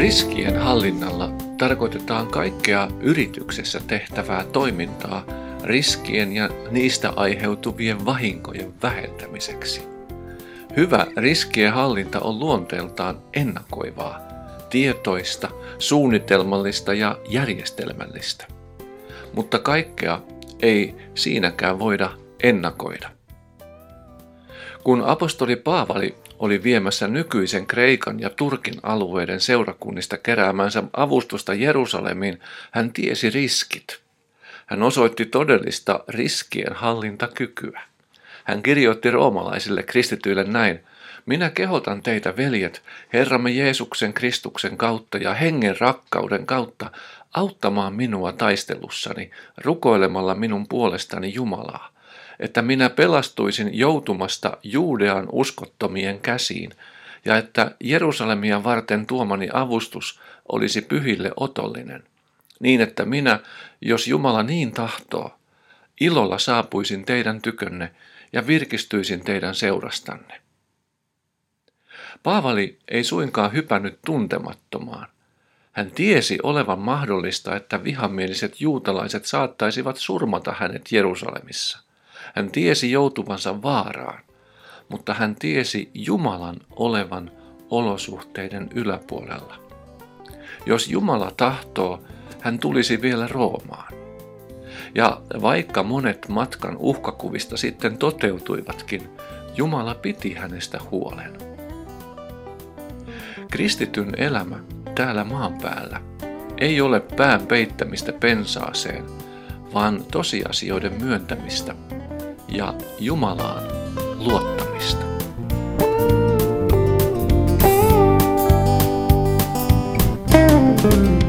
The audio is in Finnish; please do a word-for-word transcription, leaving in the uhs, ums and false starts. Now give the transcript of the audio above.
Riskien hallinnalla tarkoitetaan kaikkea yrityksessä tehtävää toimintaa riskien ja niistä aiheutuvien vahinkojen vähentämiseksi. Hyvä riskien hallinta on luonteeltaan ennakoivaa, tietoista, suunnitelmallista ja järjestelmällistä. Mutta kaikkea ei siinäkään voida ennakoida. Kun apostoli Paavali oli viemässä nykyisen Kreikan ja Turkin alueiden seurakunnista keräämänsä avustusta Jerusalemiin, hän tiesi riskit. Hän osoitti todellista riskien hallintakykyä. Hän kirjoitti roomalaisille kristityille näin: minä kehotan teitä, veljet, Herramme Jeesuksen Kristuksen kautta ja hengen rakkauden kautta auttamaan minua taistelussani, rukoilemalla minun puolestani Jumalaa, että minä pelastuisin joutumasta Juudean uskottomien käsiin, ja että Jerusalemia varten tuomani avustus olisi pyhille otollinen, niin että minä, jos Jumala niin tahtoo, ilolla saapuisin teidän tykönne ja virkistyisin teidän seurastanne. Paavali ei suinkaan hypännyt tuntemattomaan. Hän tiesi olevan mahdollista, että vihamieliset juutalaiset saattaisivat surmata hänet Jerusalemissa. Hän tiesi joutuvansa vaaraan, mutta hän tiesi Jumalan olevan olosuhteiden yläpuolella. Jos Jumala tahtoo, hän tulisi vielä Roomaan. Ja vaikka monet matkan uhkakuvista sitten toteutuivatkin, Jumala piti hänestä huolen. Kristityn elämä täällä maan päällä ei ole pään peittämistä pensaaseen, vaan tosiasioiden myöntämistä ja Jumalaan luottamista. Thank you.